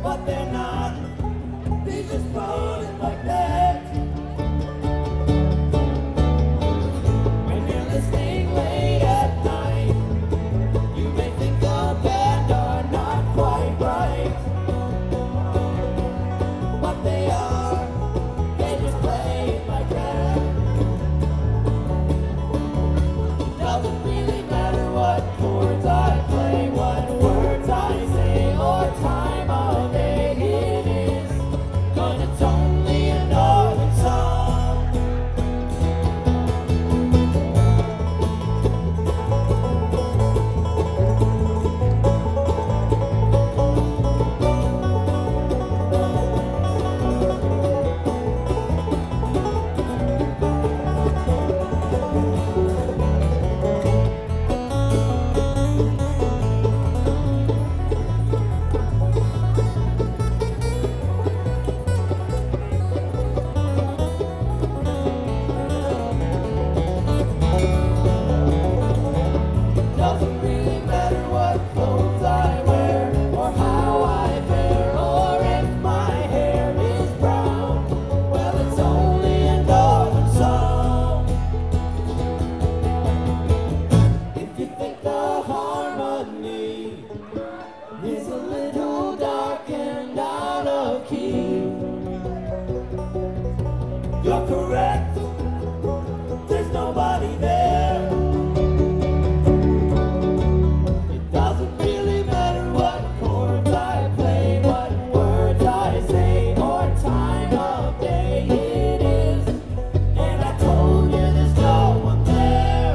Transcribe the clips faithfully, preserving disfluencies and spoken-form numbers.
but they're not. They just roll it like that. When you're listening late at night, you may think the band are not quite right, but they are. They just play it like that. Doesn't really matter what chords I play, what words I say, or time of day it is, 'cause it's only a northern song. Doesn't really matter what clothes I wear, or how I fare, or if my hair is brown. Well, it's only a northern song. If you think the harmony is a little dark and out of key, you're correct. There's nobody there. It doesn't really matter what chords I play, what words I say, or time of day it is. And I told you there's no one there.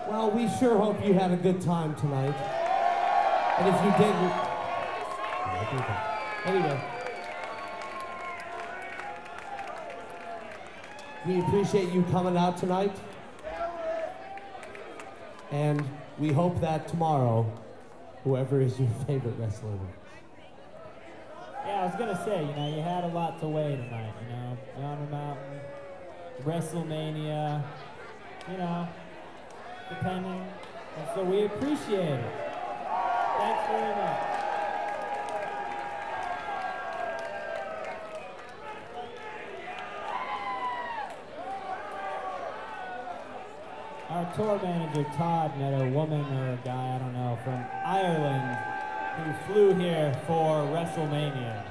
Well, we sure hope you had a good time tonight. And if you didn't, anyway, we appreciate you coming out tonight. And we hope that tomorrow, whoever is your favorite wrestler wins. Yeah, I was gonna say, you know, you had a lot to weigh tonight, you know, Yonder Mountain, WrestleMania, you know, depending, and so we appreciate it. Thanks very much. Our tour manager, Todd, met a woman or a guy, I don't know, from Ireland who flew here for WrestleMania.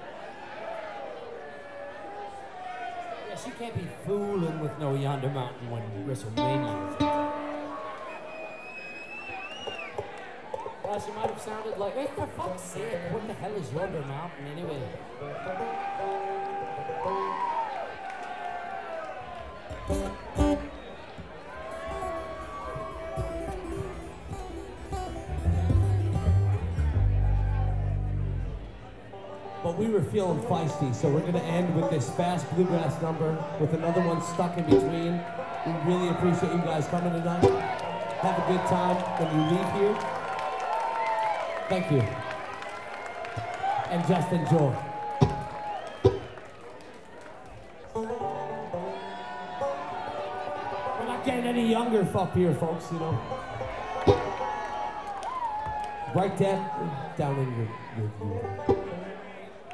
Yeah, she can't be fooling with no Yonder Mountain when WrestleMania is. Well, she might have sounded like, hey, for fuck's sake, what the hell is Yonder Mountain anyway? But we were feeling feisty, so we're gonna end with this fast bluegrass number with another one stuck in between. We really appreciate you guys coming tonight. Have a good time when you leave here. Thank you. And just enjoy. We're not getting any younger up here, folks, you know. Write that down in your, your, your